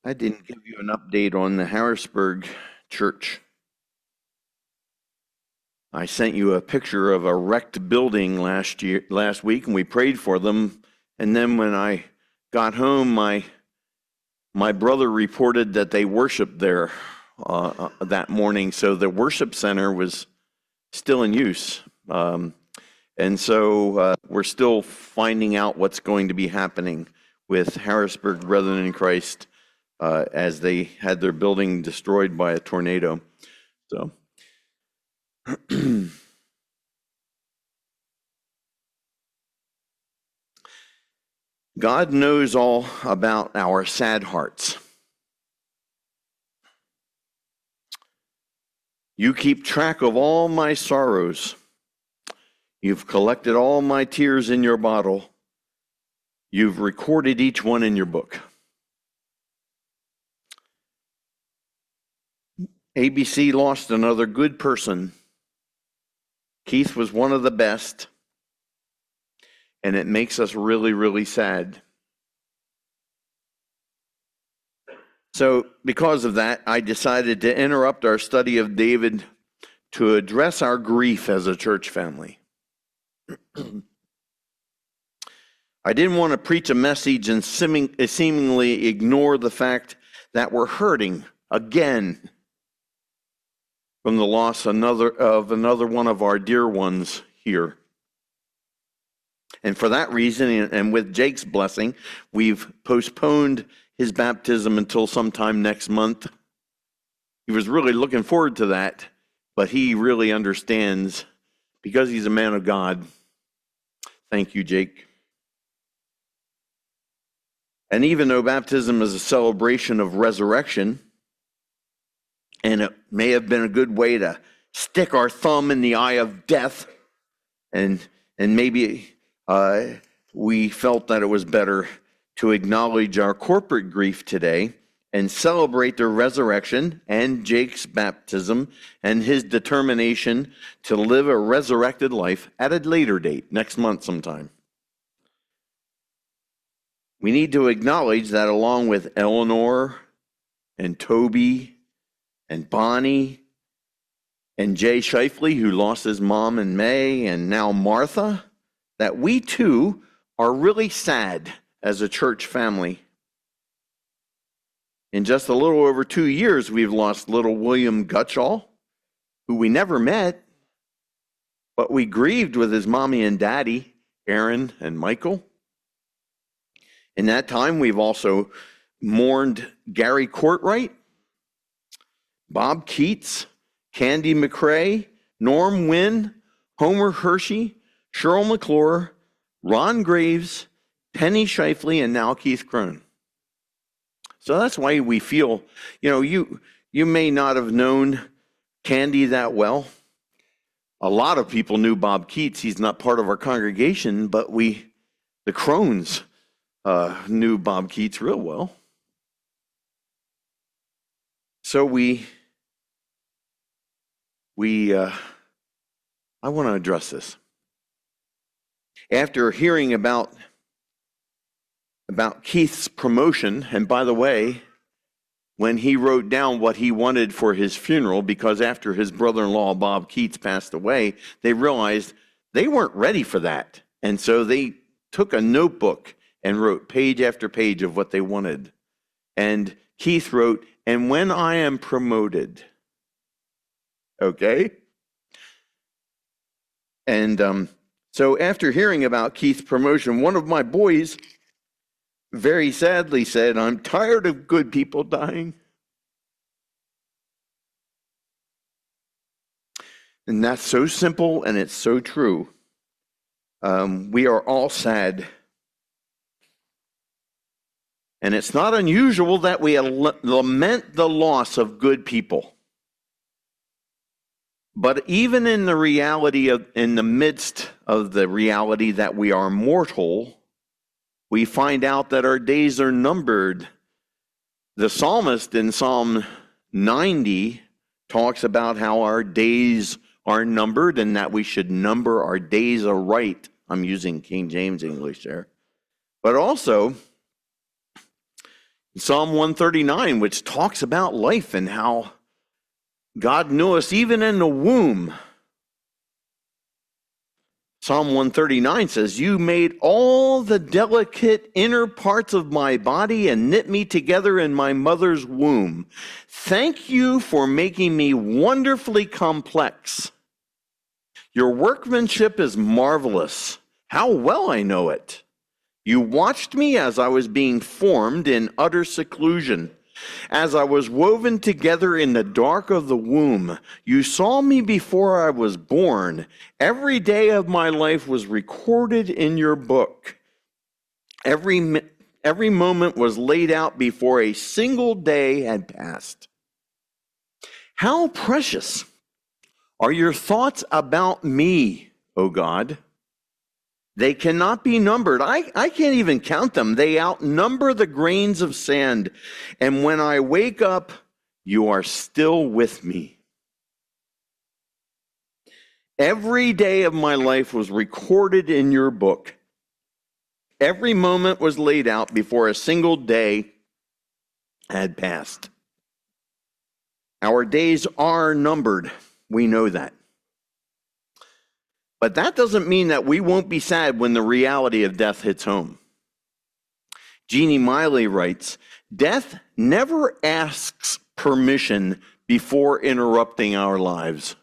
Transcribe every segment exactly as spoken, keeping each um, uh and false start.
I didn't give you an update on the Harrisburg church. I sent you a picture of a wrecked building last year, last week, and we prayed for them. And then when I got home, my my brother reported that they worshiped there uh, that morning. So the worship center was still in use, um, and so uh, we're still finding out what's going to be happening with Harrisburg Brethren in Christ uh, as they had their building destroyed by a tornado. So. God knows all about our sad hearts. You keep track of all my sorrows. You've collected all my tears in your bottle. You've recorded each one in your book. A B C lost another good person. Keith was one of the best, and it makes us really, really sad. So because of that, I decided to interrupt our study of David to address our grief as a church family. I didn't want to preach a message and seemingly ignore the fact that we're hurting again from the loss another of another one of our dear ones here. And for that reason, and with Jake's blessing, we've postponed his baptism until sometime next month. He was really looking forward to that, but he really understands because he's a man of God. Thank you, Jake. And even though baptism is a celebration of resurrection, and it may have been a good way to stick our thumb in the eye of death, and and maybe uh, we felt that it was better to acknowledge our corporate grief today and celebrate the resurrection and Jake's baptism and his determination to live a resurrected life at a later date, next month sometime. We need to acknowledge that along with Eleanor and Toby and Bonnie and Jay Shifley, who lost his mom in May, and now Martha, that we too are really sad as a church family. In just a little over two years, we've lost little William Gutschall, who we never met, but we grieved with his mommy and daddy, Aaron and Michael. In that time, we've also mourned Gary Courtwright, Bob Keats, Candy McCrae, Norm Wynn, Homer Hershey, Cheryl McClure, Ron Graves, Penny Shifley, and now Keith Crone. So that's why we feel, you know, you you may not have known Candy that well. A lot of people knew Bob Keats. He's not part of our congregation, but we, the Crones, uh, knew Bob Keats real well. So we, we, uh, I want to address this. After hearing about, about Keith's promotion, and by the way, when he wrote down what he wanted for his funeral, because after his brother-in-law, Bob Keats, passed away, they realized they weren't ready for that. And so they took a notebook and wrote page after page of what they wanted. And Keith wrote, "And when I am promoted," okay? And um, so after hearing about Keith's promotion, one of my boys very sadly said, "I'm tired of good people dying." And that's so simple and it's so true. Um, we are all sad. And it's not unusual that we lament the loss of good people. But even in the reality of, in the midst of the reality that we are mortal, we find out that our days are numbered. The psalmist in Psalm ninety talks about how our days are numbered and that we should number our days aright. I'm using King James English there. But also, Psalm one thirty-nine, which talks about life and how God knew us even in the womb. Psalm one thirty-nine says, "You made all the delicate inner parts of my body and knit me together in my mother's womb. Thank you for making me wonderfully complex. Your workmanship is marvelous. How well I know it. You watched me as I was being formed in utter seclusion. As I was woven together in the dark of the womb, you saw me before I was born. Every day of my life was recorded in your book. Every, every moment was laid out before a single day had passed. How precious are your thoughts about me, O God? They cannot be numbered. I, I can't even count them. They outnumber the grains of sand. And when I wake up, you are still with me. Every day of my life was recorded in your book. Every moment was laid out before a single day had passed. Our days are numbered. We know that. But that doesn't mean that we won't be sad when the reality of death hits home. Jeannie Miley writes, "Death never asks permission before interrupting our lives."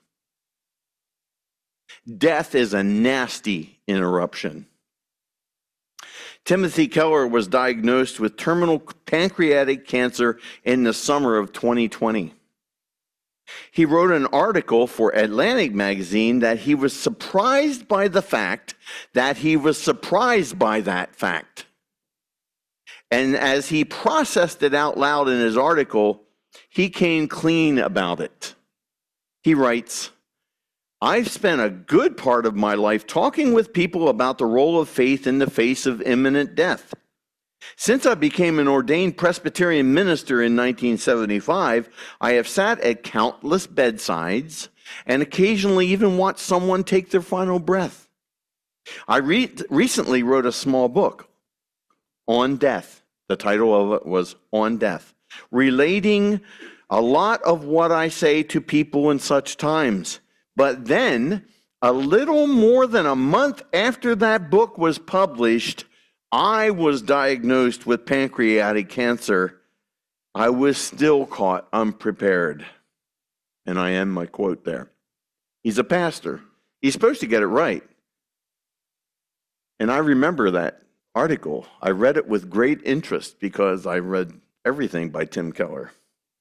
Death is a nasty interruption. Timothy Keller was diagnosed with terminal pancreatic cancer in the summer of twenty twenty. He wrote an article for Atlantic magazine that he was surprised by the fact that he was surprised by that fact. And as he processed it out loud in his article, he came clean about it. He writes, "I've spent a good part of my life talking with people about the role of faith in the face of imminent death. Since I became an ordained Presbyterian minister in nineteen seventy-five, I have sat at countless bedsides and occasionally even watched someone take their final breath. I re- recently wrote a small book on death. The title of it was On Death, relating a lot of what I say to people in such times. But then, a little more than a month after that book was published, I was diagnosed with pancreatic cancer. I was still caught unprepared." And I end my quote there. He's a pastor. He's supposed to get it right. And I remember that article. I read it with great interest because I read everything by Tim Keller.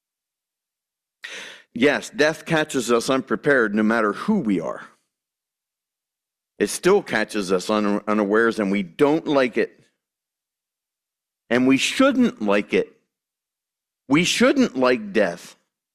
Yes, death catches us unprepared no matter who we are. It still catches us un- unawares, and we don't like it. And we shouldn't like it. We shouldn't like death.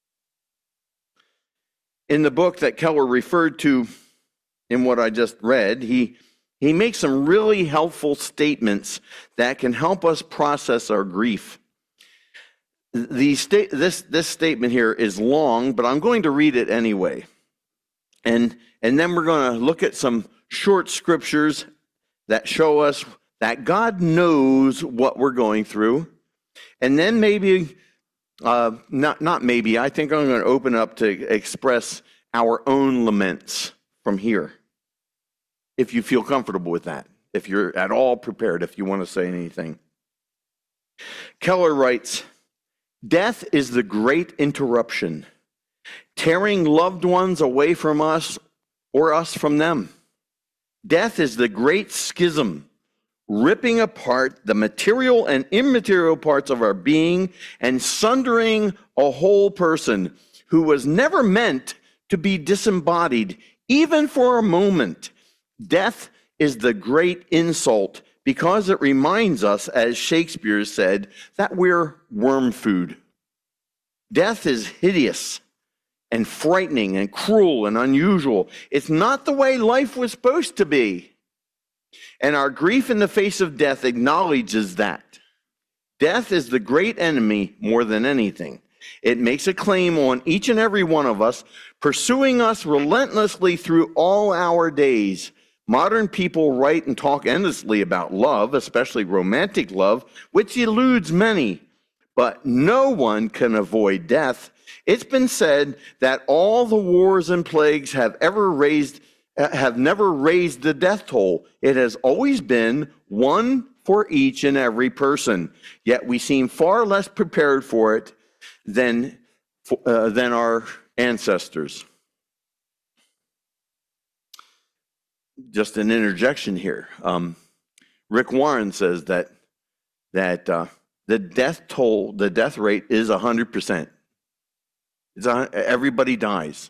In the book that Keller referred to in what I just read, he, he makes some really helpful statements that can help us process our grief. The sta- this, this statement here is long, but I'm going to read it anyway. And, and then we're going to look at some short scriptures that show us that God knows what we're going through. And then maybe, uh, not, not maybe, I think I'm going to open up to express our own laments from here. If you feel comfortable with that, if you're at all prepared, if you want to say anything. Keller writes, "Death is the great interruption, tearing loved ones away from us or us from them. Death is the great schism, ripping apart the material and immaterial parts of our being and sundering a whole person who was never meant to be disembodied, even for a moment. Death is the great insult because it reminds us, as Shakespeare said, that we're worm food. Death is hideous and frightening and cruel and unusual. It's not the way life was supposed to be. And our grief in the face of death acknowledges that. Death is the great enemy more than anything. It makes a claim on each and every one of us, pursuing us relentlessly through all our days. Modern people write and talk endlessly about love, especially romantic love, which eludes many. but no one can avoid death. It's been said that all the wars and plagues have ever raised have never raised the death toll. It has always been one for each and every person. Yet we seem far less prepared for it than uh, than our ancestors. Just an interjection here. Um, Rick Warren says that that uh, the death toll, the death rate is one hundred percent. It's a, everybody dies.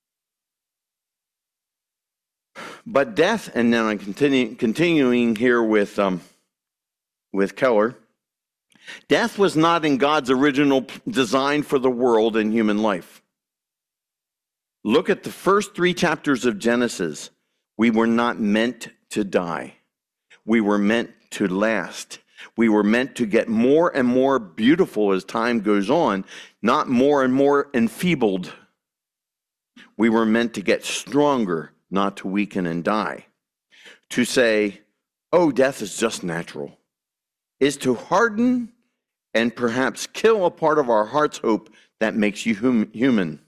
But death, and then I'm continue, continuing here with um, with Keller. Death was not in God's original design for the world and human life. Look at the first three chapters of Genesis. We were not meant to die. We were meant to last. We were meant to get more and more beautiful as time goes on, not more and more enfeebled. We were meant to get stronger, not to weaken and die. To say, oh, death is just natural, is to harden and perhaps kill a part of our heart's hope that makes you hum- human.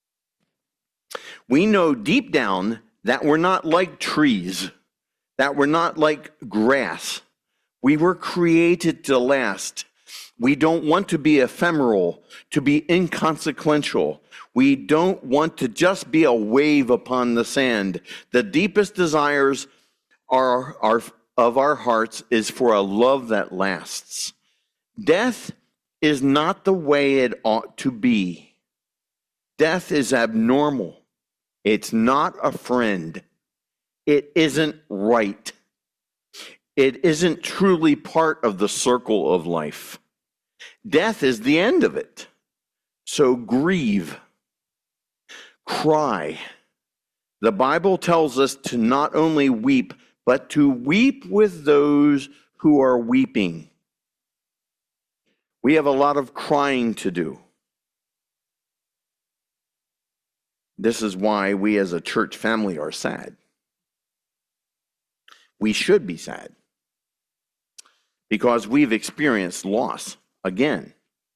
We know deep down that we're not like trees, that we're not like grass. We were created to last. We don't want to be ephemeral, to be inconsequential. We don't want to just be a wave upon the sand. The deepest desires are, are, of our hearts is for a love that lasts. Death is not the way it ought to be. Death is abnormal. It's not a friend. It isn't right. It isn't truly part of the circle of life. Death is the end of it. So grieve. Cry. The Bible tells us to not only weep, but to weep with those who are weeping. We have a lot of crying to do. This is why we as a church family are sad. We should be sad because we've experienced loss again.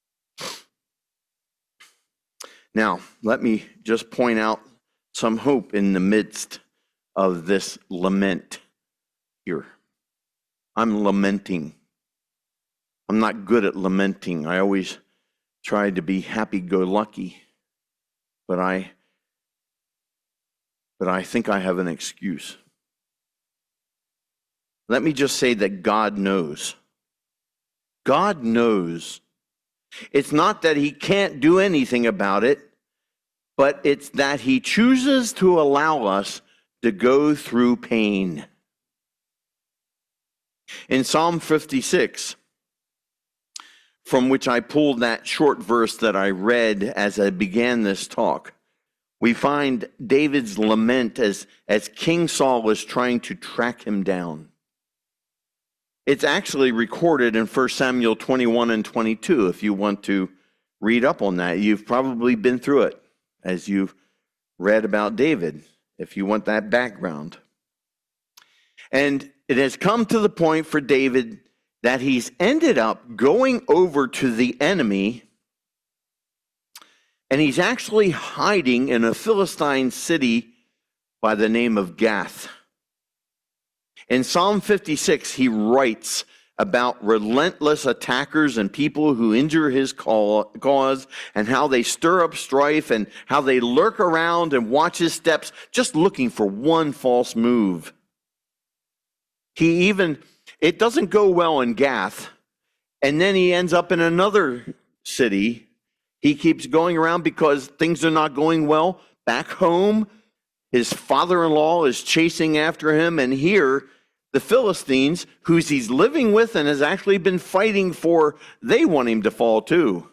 Now, let me just point out some hope in the midst of this lament here. I'm lamenting. I'm not good at lamenting. I always try to be happy-go-lucky, but I but I think I have an excuse. Let me just say that God knows. God knows. It's not that he can't do anything about it, but it's that he chooses to allow us to go through pain. In Psalm fifty-six, from which I pulled that short verse that I read as I began this talk, we find David's lament as, as King Saul is trying to track him down. It's actually recorded in First Samuel twenty-one and twenty-two, if you want to read up on that. You've probably been through it as you've read about David, if you want that background. And it has come to the point for David that he's ended up going over to the enemy, and he's actually hiding in a Philistine city by the name of Gath. In Psalm fifty-six, he writes about relentless attackers and people who injure his cause and how they stir up strife and how they lurk around and watch his steps, just looking for one false move. He even, it doesn't go well in Gath, and then he ends up in another city. He keeps going around because things are not going well. Back home, his father-in-law is chasing after him, and here, the Philistines, who he's living with and has actually been fighting for, they want him to fall too.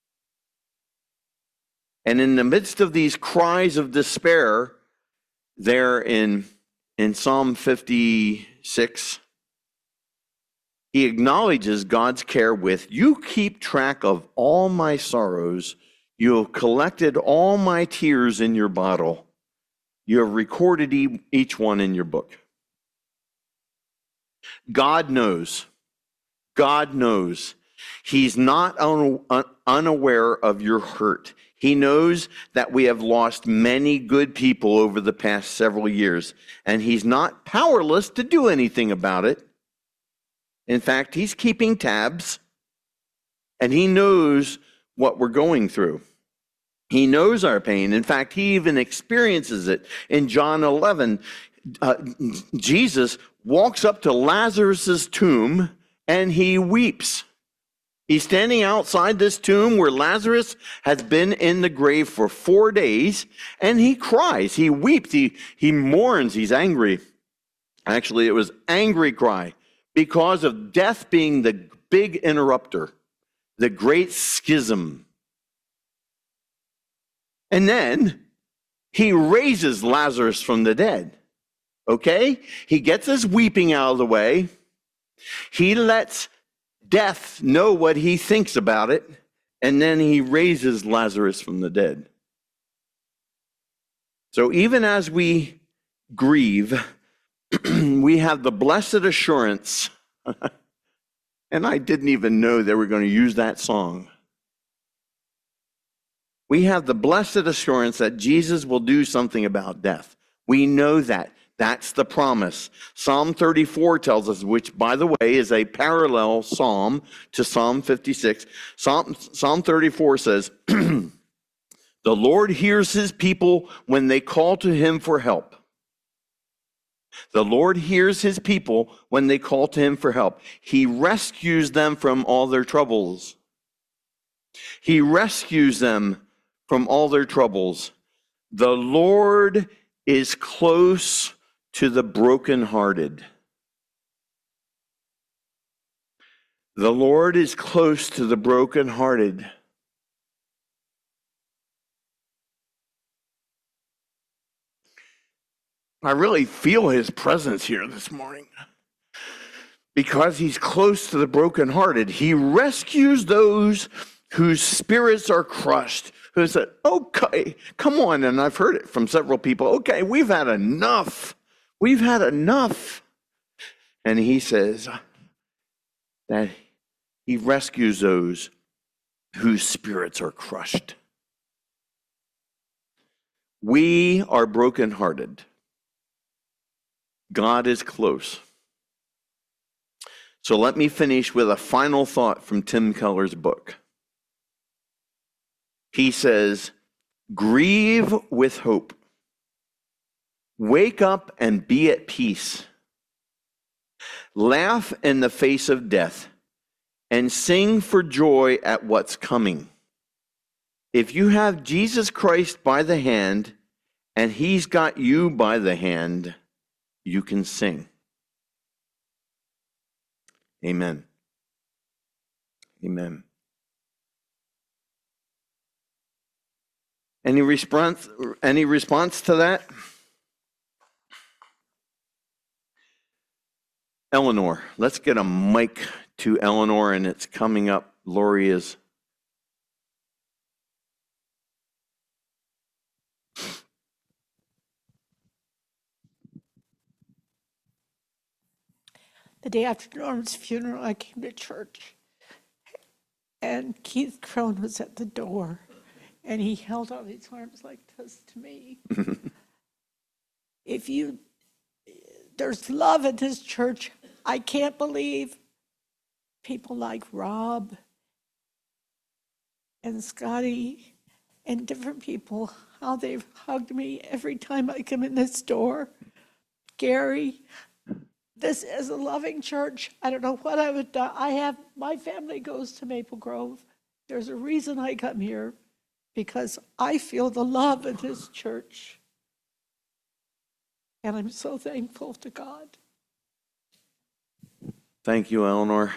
And in the midst of these cries of despair, there in, in Psalm fifty-six, he acknowledges God's care with, "You keep track of all my sorrows. You have collected all my tears in your bottle. You have recorded e- each one in your book." God knows. God knows. He's not un- un- unaware of your hurt. He knows that we have lost many good people over the past several years, and he's not powerless to do anything about it. In fact, he's keeping tabs, and he knows what we're going through. He knows our pain. In fact, he even experiences it. In John eleven, uh, Jesus walks up to Lazarus's tomb and he weeps. He's standing outside this tomb where Lazarus has been in the grave for four days, and he cries, he weeps, he, he mourns, he's angry. Actually, it was angry cry because of death being the big interrupter, the great schism. And then he raises Lazarus from the dead. Okay? He gets his weeping out of the way. He lets death know what he thinks about it, and then he raises Lazarus from the dead. So even as we grieve, we have the blessed assurance, and I didn't even know they were going to use that song. We have the blessed assurance that Jesus will do something about death. We know that. That's the promise. Psalm thirty-four tells us, which, by the way, is a parallel psalm to Psalm fifty-six. Psalm, Psalm thirty-four says, the Lord hears his people when they call to him for help. The Lord hears his people when they call to him for help. He rescues them from all their troubles. He rescues them from all their troubles. The Lord is close to the brokenhearted. The Lord is close to the brokenhearted. I really feel his presence here this morning because he's close to the brokenhearted. He rescues those whose spirits are crushed, who said, okay, come on. And I've heard it from several people. Okay, we've had enough. We've had enough. And he says that he rescues those whose spirits are crushed. We are brokenhearted. God is close. So let me finish with a final thought from Tim Keller's book. He says, grieve with hope. Wake up and be at peace. Laugh in the face of death and sing for joy at what's coming. If you have Jesus Christ by the hand and he's got you by the hand, you can sing. Amen. Amen. Any response, any response to that? Eleanor, let's get a mic to Eleanor, and it's coming up. Lori is. The day after Norm's funeral, I came to church, and Keith Crone was at the door, and he held out his arms like this to me. If you, there's love at this church. I can't believe people like Rob and Scotty and different people, how they've hugged me every time I come in this door. Gary, this is a loving church. I don't know what I would do. I have, my family goes to Maple Grove. There's a reason I come here, because I feel the love of this church. And I'm so thankful to God. Thank you, Eleanor.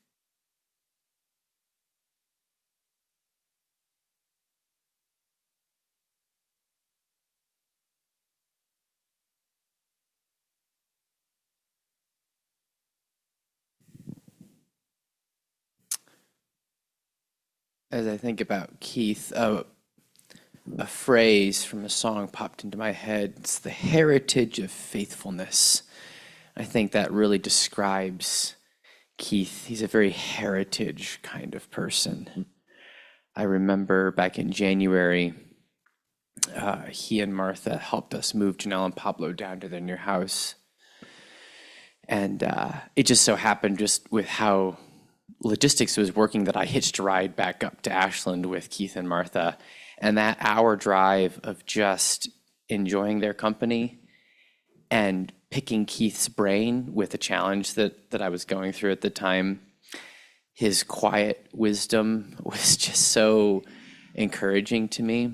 As I think about Keith, uh, a phrase from a song popped into my head. It's the heritage of faithfulness. I think that really describes Keith. He's a very heritage kind of person. I remember back in January, uh, he and Martha helped us move Janelle and Pablo down to their new house. And uh, it just so happened, just with how logistics was working, that I hitched a ride back up to Ashland with Keith and Martha. And that hour drive of just enjoying their company and picking Keith's brain with the challenge that, that I was going through at the time, his quiet wisdom was just so encouraging to me.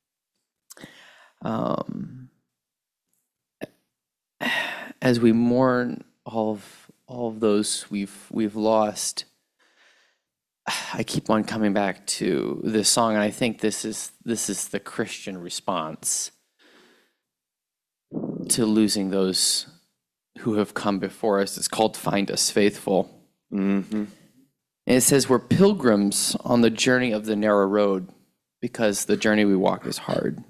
Um, as we mourn all of all of those we've we've lost, I keep on coming back to this song, and I think this is this is the Christian response to losing those who have come before us. It's called "Find Us Faithful." Mm-hmm. And it says, we're pilgrims on the journey of the narrow road, because the journey we walk is hard.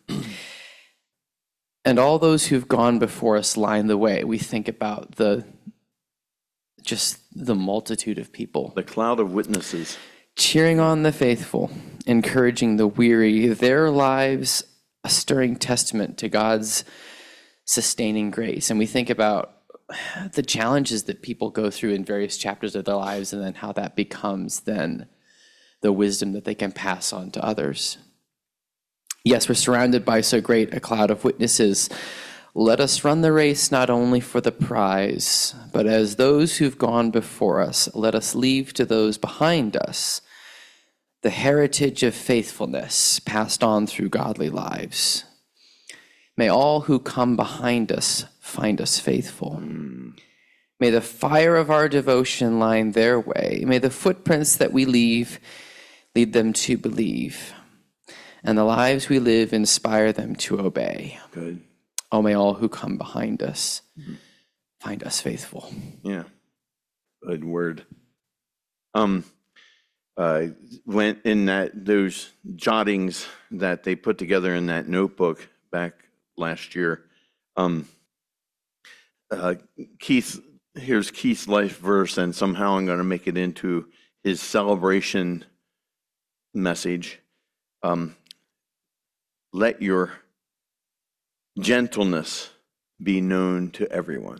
And all those who've gone before us line the way. We think about the just the multitude of people. The cloud of witnesses. Cheering on the faithful, encouraging the weary, their lives a stirring testament to God's sustaining grace. And we think about the challenges that people go through in various chapters of their lives, and then how that becomes then the wisdom that they can pass on to others. Yes, we're surrounded by so great a cloud of witnesses. Let us run the race not only for the prize, but as those who've gone before us, let us leave to those behind us the heritage of faithfulness passed on through godly lives. May all who come behind us find us faithful. Mm. May the fire of our devotion line their way. May the footprints that we leave lead them to believe. And the lives we live inspire them to obey. Good. Oh, may all who come behind us mm-hmm. find us faithful. Yeah. Good word. Um, uh, went in that those jottings that they put together in that notebook back last year. Um, uh, Keith, here's Keith's life verse, and somehow I'm going to make it into his celebration message. Um, let your gentleness be known to everyone.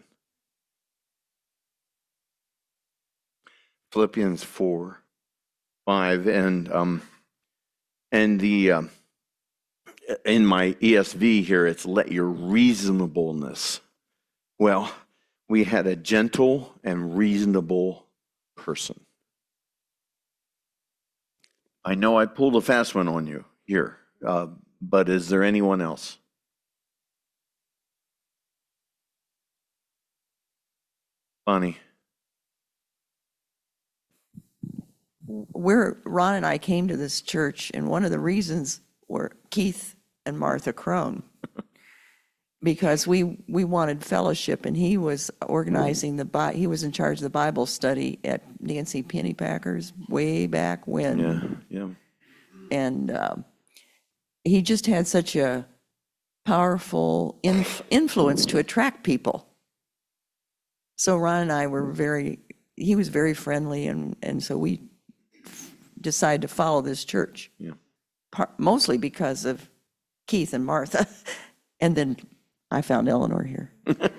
Philippians four, five, and um, and the um, in my E S V here, it's let your reasonableness. Well, we had a gentle and reasonable person. I know I pulled a fast one on you here, uh, but is there anyone else? Bonnie. Where Ron and I came to this church, and one of the reasons were Keith and Martha Crone, because we we wanted fellowship, and he was organizing the Bi- he was in charge of the Bible study at Nancy Pennypacker's way back when. Yeah, yeah. And uh, he just had such a powerful inf- influence to attract people. So Ron and I were very, he was very friendly, and, and so we f- decided to follow this church. Yeah. Par- mostly because of Keith and Martha. And then I found Eleanor here.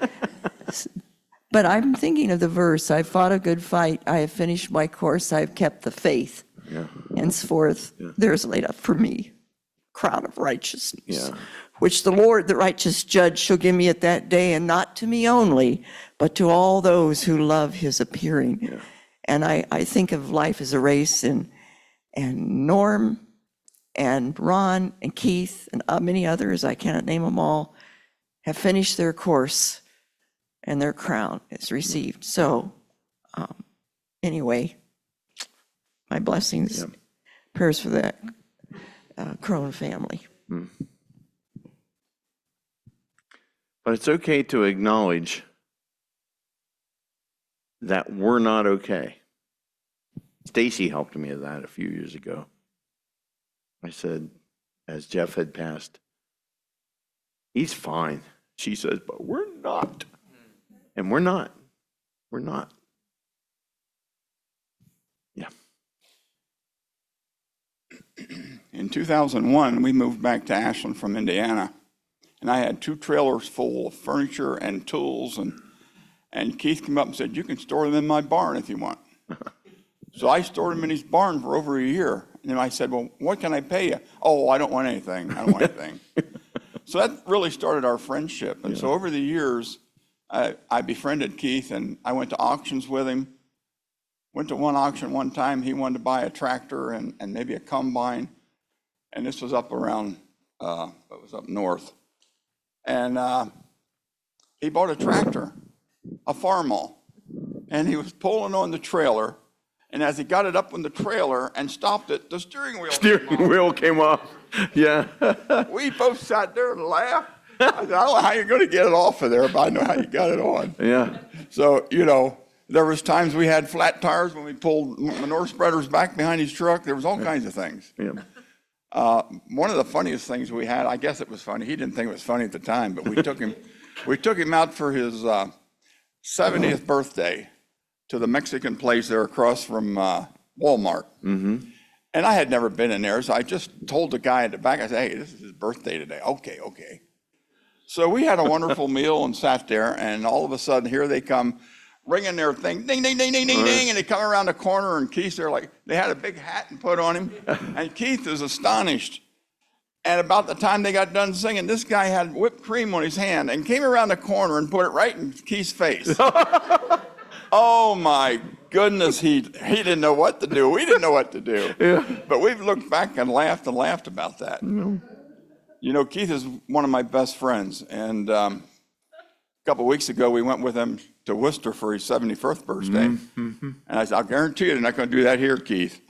But I'm thinking of the verse, I've fought a good fight, I have finished my course, I've kept the faith. Yeah. Henceforth, Yeah. there is laid up for me crown of righteousness, Yeah. which the Lord, the righteous judge, shall give me at that day, and not to me only, but to all those who love his appearing. Yeah. And I, I think of life as a race, and and Norm and Ron and Keith and uh, many others, I cannot name them all, have finished their course, and their crown is received. So um, anyway, my blessings, Yeah. prayers for that uh, Crone family. Mm. But it's okay to acknowledge that we're not okay. Stacy helped me with that a few years ago. I said, as Jeff had passed, he's fine. She says, but we're not. And we're not. We're not. in two thousand one, we moved back to Ashland from Indiana, and I had two trailers full of furniture and tools, and, and Keith came up and said, you can store them in my barn if you want. So I stored them in his barn for over a year. And then I said, well, what can I pay you? Oh, I don't want anything. I don't want anything. So that really started our friendship. And yeah. so over the years, I, I befriended Keith, and I went to auctions with him. Went to one auction one time. He wanted to buy a tractor and, and maybe a combine. And this was up around, uh, it was up north. And uh, he bought a tractor, a Farmall. And he was pulling on the trailer. And as he got it up on the trailer and stopped it, the steering wheel steering came off. wheel came off. Yeah. We both sat there and laughed. I said, I don't know how you're going to get it off of there, but I know how you got it on. Yeah. So, you know, there was times we had flat tires when we pulled manure spreaders back behind his truck. There was all kinds of things. Yeah. Uh, one of the funniest things we had, I guess it was funny. He didn't think it was funny at the time, but we took him, we took him out for his uh, seventieth birthday to the Mexican place there across from uh, Walmart. Mm-hmm. And I had never been in there, so I just told the guy at the back, I said, hey, this is his birthday today. Okay, okay. So we had a wonderful meal and sat there, and all of a sudden, here they come, ringing their thing, ding, ding, ding, ding, ding, ding, and they come around the corner, and Keith, they're like, they had a big hat and put on him, and Keith is astonished. And about the time they got done singing, this guy had whipped cream on his hand and came around the corner and put it right in Keith's face. Oh my goodness, he he didn't know what to do. We didn't know what to do. Yeah. But we've looked back and laughed and laughed about that. No. You know, Keith is one of my best friends. And um, a couple of weeks ago, we went with him to Worcester for his seventy-first birthday. Mm-hmm. And I said, I'll guarantee you they're not going to do that here, Keith.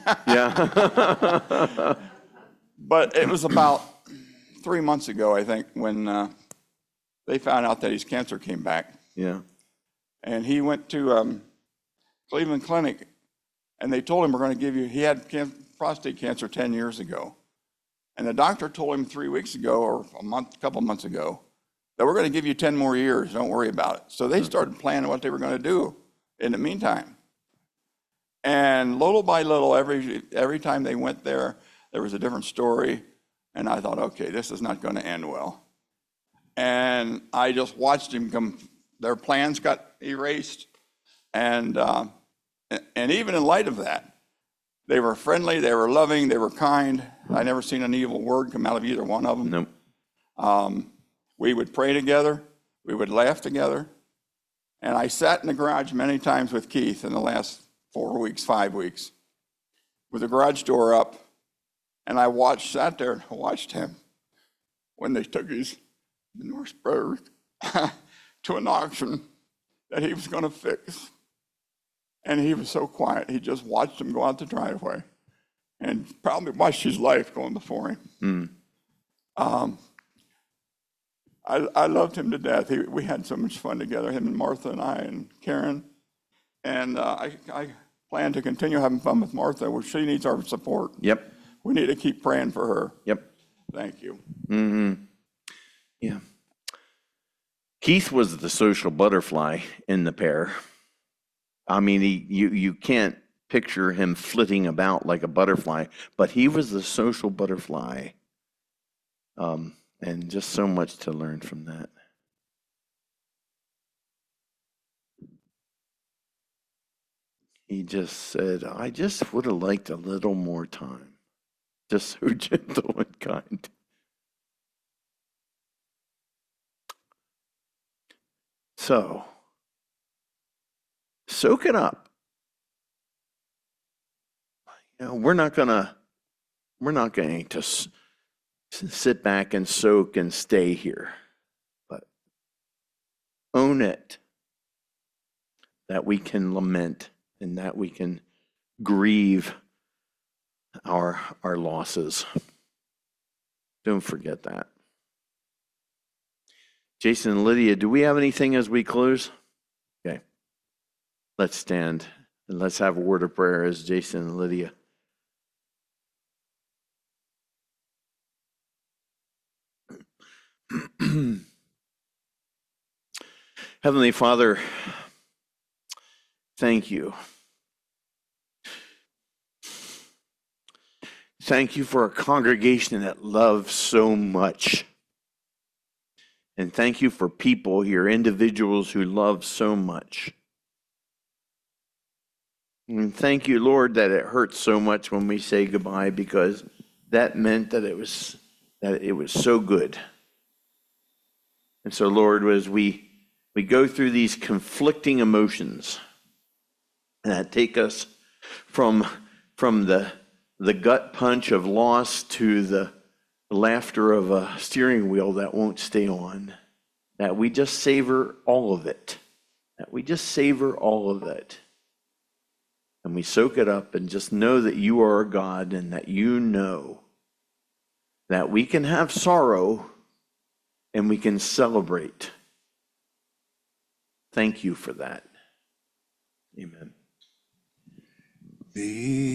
Yeah. But it was about three months ago, I think, when uh, they found out that his cancer came back. Yeah. And he went to um, Cleveland Clinic, and they told him, we're going to give you, he had can- prostate cancer ten years ago. And the doctor told him three weeks ago, or a month, a couple months ago, that we're going to give you ten more years, don't worry about it. So they started planning what they were going to do in the meantime. And little by little, every every time they went there, there was a different story. And I thought, okay, this is not going to end well. And I just watched him come. Their plans got erased, and uh, and even in light of that, they were friendly, they were loving, they were kind. I never seen an evil word come out of either one of them. Nope. Um, we would pray together, we would laugh together, and I sat in the garage many times with Keith in the last four weeks, five weeks, with the garage door up, and I watched, sat there and watched him when they took his manure spreader to an auction that he was going to fix. And he was so quiet, he just watched him go out the driveway and probably watched his life going before him. Mm. Um, I, I loved him to death. He, we had so much fun together, him and Martha and I and Karen. And uh, I, I plan to continue having fun with Martha, where she needs our support. Yep. We need to keep praying for her. Yep. Thank you. Mm-hmm. Yeah. Keith was the social butterfly in the pair. I mean, he, you, you can't picture him flitting about like a butterfly, but he was the social butterfly. Um, and just so much to learn from that. He just said, I just would have liked a little more time. Just so gentle and kind. So, soak it up. You know, we're not gonna, we're not going to s- sit back and soak and stay here, but own it. That we can lament and that we can grieve our our losses. Don't forget that. Jason and Lydia, do we have anything as we close? Okay. Let's stand and let's have a word of prayer as Jason and Lydia. Heavenly Father, thank you. Thank you for a congregation that loves so much. And thank you for people here, individuals who love so much. And thank you, Lord, that it hurts so much when we say goodbye, because that meant that it was that it was so good. And so, Lord, as we we go through these conflicting emotions that take us from from the the gut punch of loss to the laughter of a steering wheel that won't stay on, that we just savor all of it, that we just savor all of it. And we soak it up and just know that you are a God, and that you know that we can have sorrow and we can celebrate. Thank you for that. Amen.